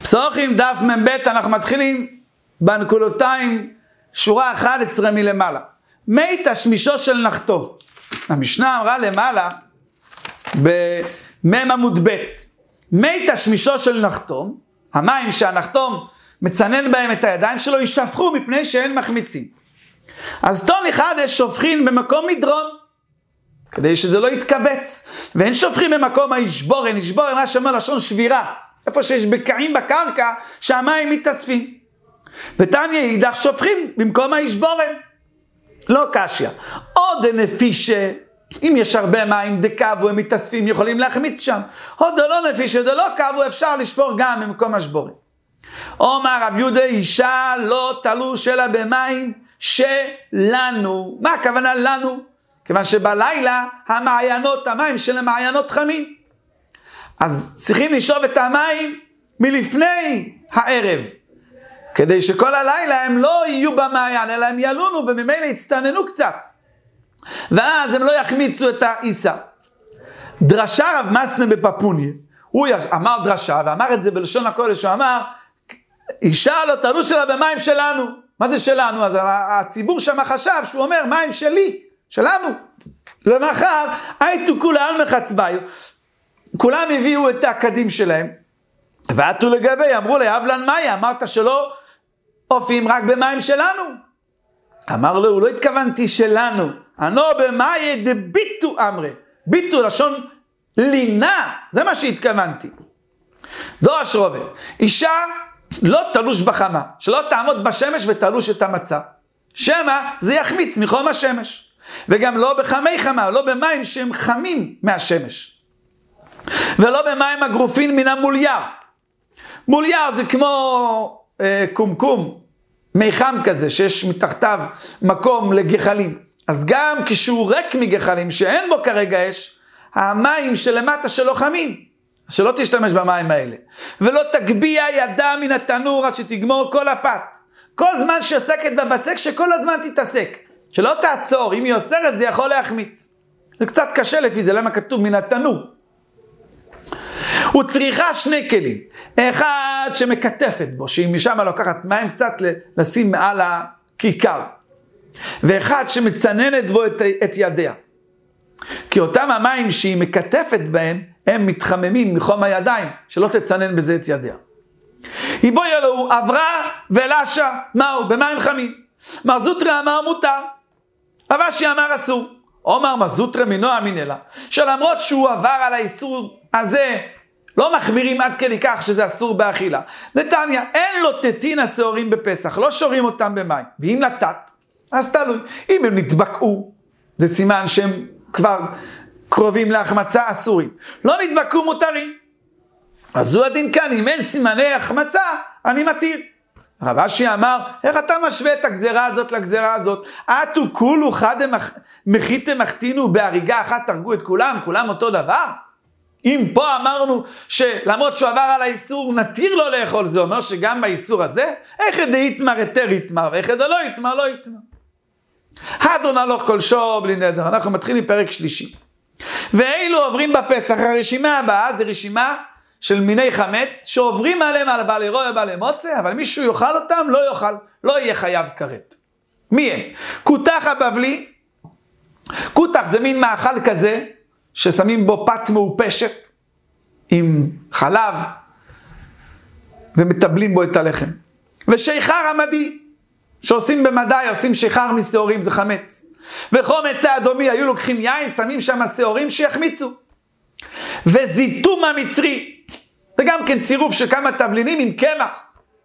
פסוחים דף מ"ב, אנחנו מתחילים בנקודותיים שורה 11 מלמעלה. מי תשמישו של נחתום. המשנה אמרה למעלה במם עמוד ב', מי תשמישו של נחתום, המים שהנחתום מצנן בהם את הידיים שלו יישפכו מפני שאין מחמיצים. אז טון אחד שופכים במקום מדרון, כדי שזה לא יתקבץ, ואין שופכים במקום הישבורן, ישבורן מה שאומר לשון שבירה, איפה שיש בקעים בקרקע שהמים מתאספים. ותניא אידך שופכים במקום הישבורן, לא קשיא. עוד נפישה, אם יש הרבה מים דקבו הם מתאספים יכולים להחמיץ שם, עוד לא נפישה דלא קבו אפשר לשפור גם במקום השבורן. אומר רב יהודה, אישה לא תלוש אלא במים שלנו. מה הכוונה לנו? כיוון שבלילה המעיינות, המים של המעיינות חמים, אז צריכים לשאוב את המים מלפני הערב, כדי שכל הלילה הם לא יהיו במעיין, אלא הם ילונו וממילא יצטננו קצת, ואז הם לא יחמיצו את האיסה. דרשה רב מסנה בפפוניה, הוא אמר דרשה ואמר את זה בלשון הקודש, הוא אמר אישה לא תלוש אלא במים שלנו. מה זה שלנו? אז הציבור שם חשב שהוא אומר מים שלי, שלנו. למחר הייתו כולם מחצביו, כולם הביאו את הקדים שלהם, ועתו לגבי, אמרו לי, אבלן מאי, אמרת שלא אופים רק במים שלנו. אמר לו, לא התכוונתי שלנו, אנו במאי דביטו אמרה, ביטו לשון לינה, זה מה שהתכוונתי. דורש רובה, אישה לא תלוש בחמה, שלא תעמוד בשמש ותלוש את המצה, שמא זה יחמיץ מחום השמש, וגם לא בחמי חמה, לא במים שהם חמים מהשמש, ולא במים הגרופין מן המולייר. מולייר זה כמו קומקום, מיחם כזה, שיש מתחתיו מקום לגחלים. אז גם כשהוא ריק מגחלים, שאין בו כרגע אש, המים שלמטה שלו חמים, שלא תשתמש במים האלה. ולא תגביע ידה מן התנור עד שתגמור כל הפת. כל זמן שעוסקת בבצק, שכל הזמן תתעסק. שלא תעצור, אם היא עוצרת זה יכול להחמיץ. זה קצת קשה לפי זה, למה כתוב מן התנור. הוא צריכה שני כלים, אחד שמקטפת בו, שהיא משם לוקחת מים קצת לשים מעל הכיכר, ואחד שמצננת בו את ידיה, כי אותם המים שהיא מקטפת בהם, הם מתחממים מחום הידיים, שלא תצנן בזה את ידיה. היא בו ילאו, עברה ולשה, מהו? במים חמים. מר זוטרה אמר מותר, אבשי אמר אסור. אומר מר זוטרה מינו אמינלה, שלמרות שהוא עבר על האיסור הזה, לא מחמירים עד כדי כך שזה אסור באכילה. נתניה, אין לו תתין השעורים בפסח, לא שורים אותם במים. ואם נתת, אז תלוי. אם הם נדבקו, זה סימן שהם כבר קרובים להחמצה אסורים. לא נדבקו מותרים. אז הוא הדין כאן, אם אין סימני החמצה, אני מתיר. רב אשי אמר, איך אתה משווה את הגזרה הזאת לגזרה הזאת? אתו כולו חד מחיתם מחתינו בהריגה אחת תרגו את כולם, כולם אותו דבר? אם פה אמרנו שלמרות שהוא עבר על האיסור נתיר לו לאכול, זה אומר שגם באיסור הזה, איך ידי יתמר יותר יתמר, ואיך ידי לא יתמר לא יתמר. הדון הלוך כל שור בלי נדר. אנחנו מתחילים פרק שלישי. ואילו עוברים בפסח, הרשימה הבאה זה רשימה של מיני חמץ, שעוברים עליהם על בעלי רוי ובעלי מוצא, אבל מישהו יאכל אותם, לא יאכל, לא יהיה חייב כרת. מי הם? כותח הבבלי, כותח זה מין מאכל כזה, ששמים בו פת מאופשת, עם חלב, ומטבלים בו את הלחם. ושיכר עמדי, שעושים במדי, עושים שיכר משעורים, זה חמץ. וחומץ האדומי, היו לוקחים יין, שמים שם שעורים שיחמיצו. וזיתום המצרי, זה גם כן צירוף של כמה תבלינים עם קמח.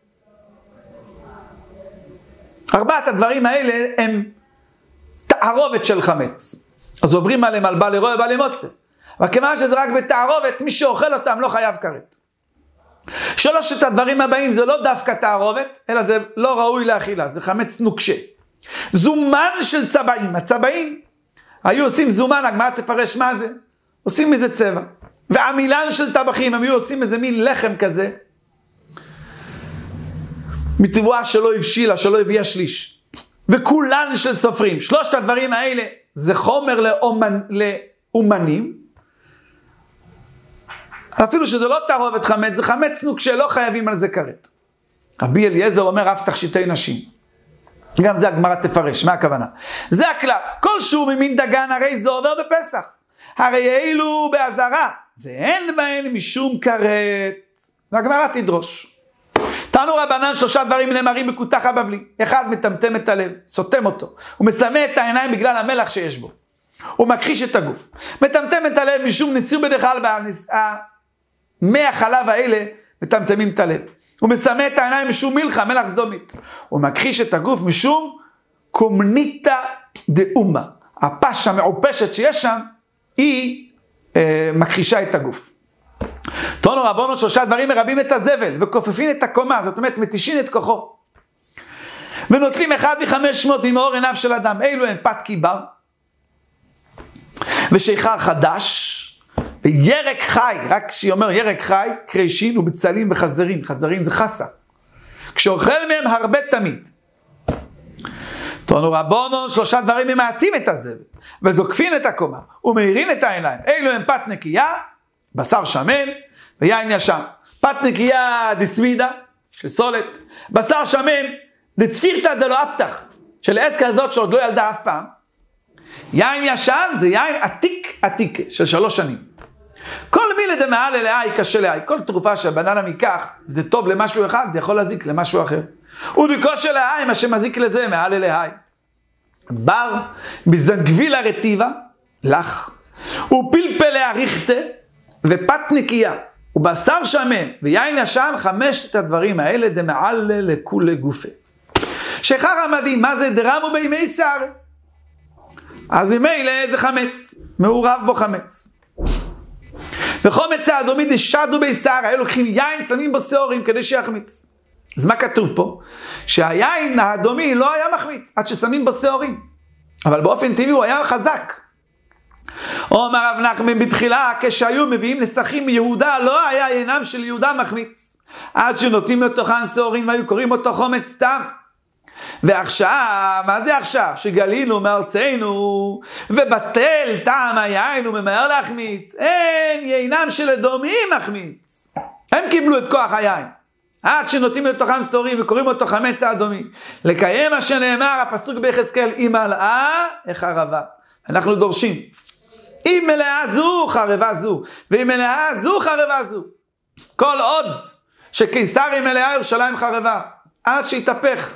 ארבעת הדברים האלה הם תערובת של חמץ. אז עוברים עליהם על בעלי רוי ובעלי מוצא. אבל כיוון שזה רק בתערובת, מי שאוכל אותם לא חייב כרת. שלושת הדברים הבאים זה לא דווקא תערובת, אלא זה לא ראוי לאכילה, זה חמץ נוקשה. זומן של צבעים, הצבעים היו עושים זומן, הגמרא תפרש מה זה? עושים מזה צבע. ועמילן של טבחים, הם היו עושים איזה מין לחם כזה, מטבועה שלא הבשילה, שלא הביאה שליש. וכולן של סופרים. שלושת הדברים האלה זה חומר לאומנים, אפילו שזה לא תערובת חמץ, זה חמץ כשלא חייבים על זה כרת. רבי אליעזר אומר אף תכשיטי נשים. גם זה הגמרא תפרש, מה הכוונה? זה הכלל, כלשהו ממין דגן הרי זה עובר בפסח. הרי אלו בעזרה, ואין בהן משום כרת. והגמרא תדרוש. תנו רבנן 3 דברים נאמרים בכותח הבבלי. 1, מטמטם את הלב, סותם אותו. הוא מסמא את העיניים בגלל המלח שיש בו. הוא מכחיש את הגוף. מטמטם את הלב משום נסיעו בדחל מי החלב האלה מטמטמים את הלב. הוא מסמא את העיניים משום מלחה, מלח סדומית. הוא מכחיש את הגוף משום קומניתא דאומה. הפש המעופשת שיש שם, היא מכחישה את הגוף. תנו רבנו 3 דברים מרבים את הזבל, וכופפים את הקומה, זאת אומרת מתישין את כוחו. ונוטלים 1 מ-500 ממאור עיניו של אדם. אלו הן פת קיבר, ושיכר חדש, וירק חי, רק שאומר ירק חי, קרישין ובצלים וחזרין. חזרין זה חסה. כשאוכל מהם הרבה תמיד. תנו רבנו 3 דברים ממעטים את הזבל, וזוקפין את הקומה, ומאירין את העיניים. אלו הם פת נקייה, בשר שמן, ויין ישן. פת נקייה דסמידה, של סולת. בשר שמן, דצפירתא דלא אפתח, של עסקה הזאת שעוד לא ילדה אף פעם. יין ישן זה יין עתיק של 3 שנים. כל מילי דמעל אליה היא קשה לה. כל תרופה שהבנאדם ייקח, זה טוב למשהו אחד, זה יכול להזיק למשהו אחר. ודיקוש אליה, מה שמזיק לזה, מעל אליה. בר מזנגבילה רטיבה, לך, ופלפלה ריכתה, ופת נקייה, ובשר שמן, ויין ישן, 5 הדברים האלה, דמעל לכולי גופה. שחר המדהים, מה זה דרמו בימי שער? אז ממילא זה חמץ, מעורב בו חמץ. וחומץ האדומי דשדו בי שער, היו לוקחים יין, שמים בו שעורים כדי שיחמיץ. אז מה כתוב פה? שהיין האדומי לא היה מחמיץ, עד ששמים בו שעורים. אבל באופן טבעי הוא היה חזק. אומר רב נחמן בתחילה, כשהיו מביאים נסכים מיהודה, לא היה עינם של יהודה מחמיץ. עד שנותנים לתוכן שעורים והיו קוראים אותו חומץ סתם. ועכשיו, מה זה עכשיו? שגלינו מארצנו, ובטל טעם היין וממהר להחמיץ. אין, יינם של אדומים מחמיץ. הם קיבלו את כוח היין. עד שנותנים לתוכם שעורים וקוראים אותו חמץ האדומי. לקיים מה שנאמר, הפסוק ביחזקאל, אם מלאה, החרבה. אנחנו דורשים. אם מלאה זו, חרבה זו. ואם מלאה זו, חרבה זו. כל עוד שקיסר מלאה, ירושלים חרבה. עד שיתהפך.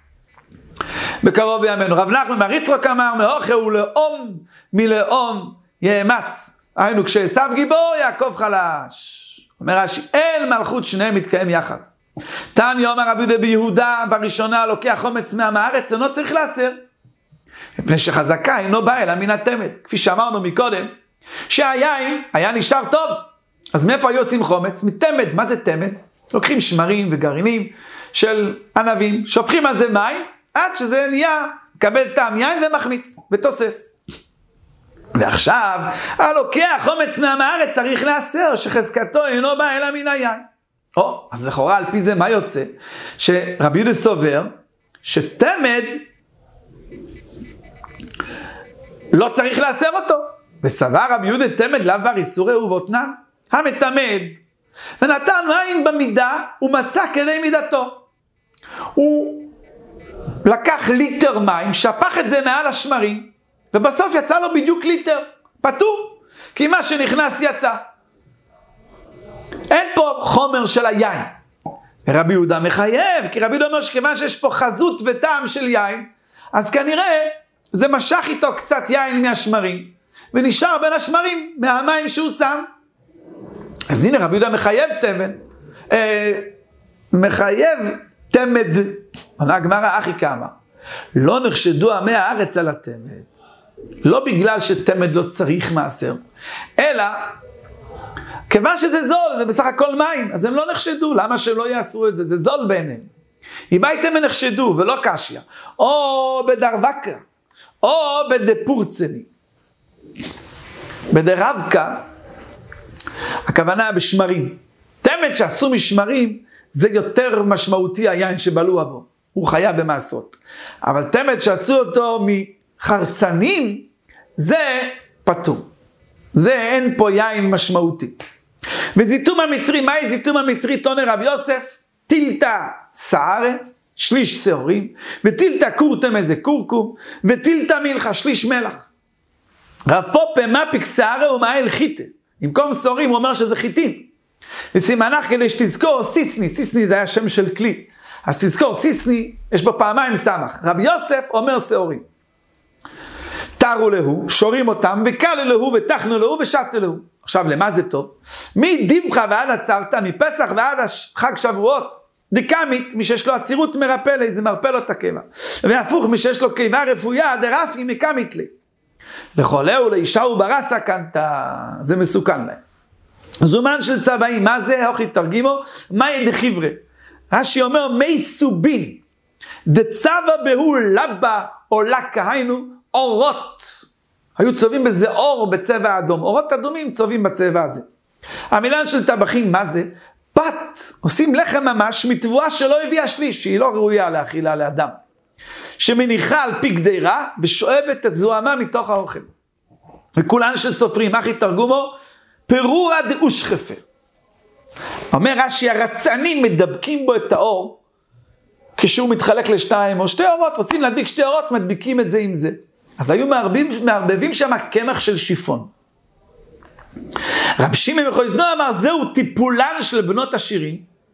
בקרוב בימינו. רב נחמן בר יצחק אמר, מאוכל ולאום מלאום יאמץ. היינו, כשעשיו גיבור, יעקב חלש. אומר רש"י, אין מלכות שניהם מתקיים יחד. תניא אומר רבי יהודה ביהודה, בראשונה לוקח חומץ מהארץ, אינו צריך לאסר. מפני שחזקה אינו בא אלא מן התמד. כפי שאמרנו מקודם, שהיין היה נשאר טוב. אז מאיפה היו עושים חומץ? מתמד. מה זה תמד? לוקחים שמרים וגרעינים של ענבים, שופכים על זה מים, עד שזה נהיה, מקבל טעם יין ומחמיץ, ותוסס. ועכשיו, הלוקח חומץ מהארץ צריך לאסר, שחזקתו אינו בא אלא מן היין. אז לכאורה על פי זה מה יוצא? שרבי יהודה סובר, שתמד לא צריך לאסר אותו. וסבר רבי יהודה תמד לאו בר איסורי ובותנן. המתמד, ונתן מים במידה, ומצא כדי מידתו. הוא לקח ליטר מים, שפך את זה מעל השמרים, ובסוף יצא לו בדיוק ליטר, פטור, כי מה שנכנס יצא. אין פה חומר של היין. רבי יהודה מחייב, כי רבי יהודה אומר שכיוון שיש פה חזות וטעם של יין, אז כנראה זה משך איתו קצת יין מהשמרים, ונשאר בין השמרים מהמים שהוא שם. אז הנה רבי יהודה מחייב תמד, מחייב תמד. עונה הגמרא אחי כמה, לא נחשדו עמי הארץ על התמד, לא בגלל שתמד לא צריך מעשר, אלא כיוון שזה זול, זה בסך הכל מים, אז הם לא נחשדו. למה שלא יעשו את זה? זה זול בעיניהם. אם הייתם נחשדו ולא קשיה, או בדרווקה, או בדפורצני, בדרבקה, הכוונה בשמרים. תמד שעשו משמרים, זה יותר משמעותי היין שבלוע בו. הוא חיה במעשות. אבל תמד שעשו אותו מחרצנים, זה פטור. זה אין פה יין משמעותי. וזיתום המצרי, מהי זיתום המצרי? תונה רב יוסף, טילתא שערה, שליש שעורים, וטילתא קורטם איזה קורקום, וטילתא מלחה, שליש מלח. רב פופה מפיק שערה ומאל חיטה. במקום שעורים הוא אומר שזה חיטים. וסימנך כדי שתזכור סיסני, סיסני זה היה שם של כלי. אז תזכור, סיסני, יש בו פעמיים סמך. רב יוסף אומר שעורים. תרו להו, שורים אותם, וקלו להו, ותחנו להו, ושתו להו. עכשיו, למה זה טוב? מדימך ועד עצרת, מפסח ועד חג שבועות, דקמית, מי שיש לו עצירות מרפא לי, זה מרפא לו את הקיבה. והפוך, מי שיש לו קיבה רפויה, דרפי מקמית לי. לחולה ולאישה וברסה קנתה, זה מסוכן להם. זומן של צבעים, מה זה? הוכי תרגימו, מה ידחיברה? רש"י אומר, מי סובין, דצבה בהו לבה או לקה, היינו, אורות. היו צובעים בזה אור בצבע אדום. אורות אדומים צובעים בצבע הזה. המילה של טבחים, מה זה? פת. עושים לחם ממש מתבואה שלא הביאה שליש, שהיא לא ראויה לאכילה לאדם. שמניחה על פי גדירה ושואבת את זוהמה מתוך האוכל. וכולן שסופרים, אחי תרגומו, פירורא דאושחפה. אומר רש"י, הרצענים מדבקים בו את האור, כשהוא מתחלק לשתיים או שתי אורות, רוצים להדביק שתי אורות, מדביקים את זה עם זה. אז היו מערבבים שם קמח של שיפון. רב שמעון מחויזנו אמר, זהו טיפולן של בנות השירים,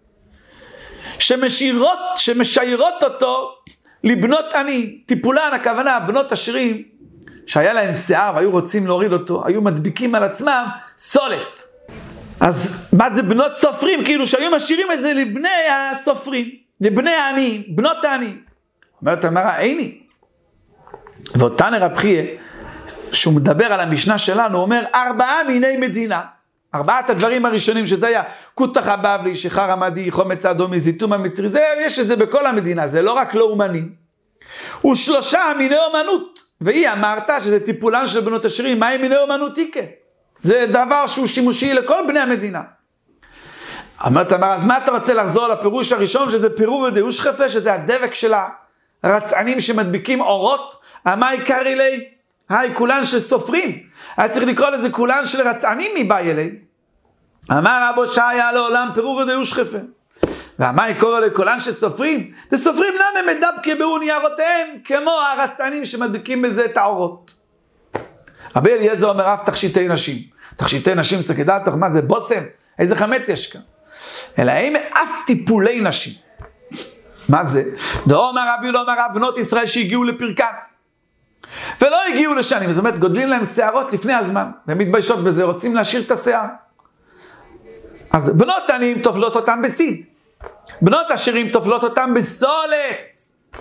שמשיירות אותו לבנות עני. טיפולן, הכוונה, בנות השירים, שהיה להם שיער, היו רוצים להוריד אותו, היו מדביקים על עצמם סולת. אז מה זה בנות סופרים? כאילו שהיו משאירים את זה לבני הסופרים, לבני העניים, בנות העניים. אומרת אמרה, איני. ואותן רב חייא, שהוא מדבר על המשנה שלנו, אומר 4 מיני מדינה. 4 הדברים הראשונים, שזה היה כותח הבבלי, שחר עמדי, חומץ אדומי, זיתום המצרי, זה, יש את זה בכל המדינה, זה לא רק לאומנים. ו3 מיני אומנות, והיא אמרת שזה טיפולן של בנות השירים, מהי מיני אומנות איקה? זה דבר שהוא שימושי לכל בני המדינה. אמרת, אז מה אתה רוצה לחזור לפירוש הראשון, שזה פירורא דאושחפה, שזה הדבק של הרצענים שמדביקים אורות? מה עיקר אלי? היי, כולן של סופרים. היה צריך לקרוא לזה כולן של רצענים מבאי אלי. אמר רבו שהיה לעולם פירורא דאושחפה. ומה יקורא לכולן של סופרים? וסופרים למה מדבקי באו ניירותיהם, כמו הרצענים שמדביקים בזה את האורות. רבי אליעזר אומר אף תכשיטי נשים. תכשיטי נשים סקדתך, מה זה בוסם? איזה חמץ יש כאן? אלא הם אף טיפולי נשים. מה זה? דאמר רבי לא אמר בנות ישראל שהגיעו לפרקה. ולא הגיעו לשנים, זאת אומרת גודלים להם שערות לפני הזמן, והם מתביישות בזה, רוצים להשאיר את השיער. אז בנות עניים תופלות אותם בסיד. בנות עשירים תופלות אותם בסולת.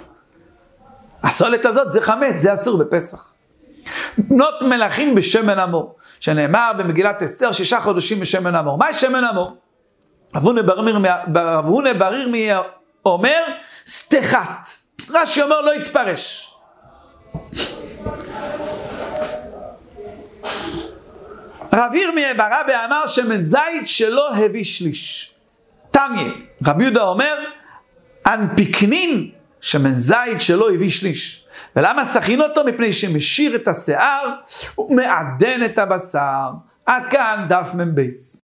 הסולת הזאת זה חמץ, זה אסור בפסח. בנות מלכים בשמן המור, שנאמר במגילת אסתר 6 חודשים בשמן המור. מה שמן המור? רב הונא בר ירמי אומר סתחת. רש"י אומר לא יתפרש. רב ירמיה בר אבא אמר שמן זית שלא הביא שליש. תניא, רב יהודה אומר, אנפיקנין שמן זית שלא הביא שליש. ולמה סכין אותו? מפני שמשאיר את השיער ומעדן את הבשר. עד כאן דף מ"ב.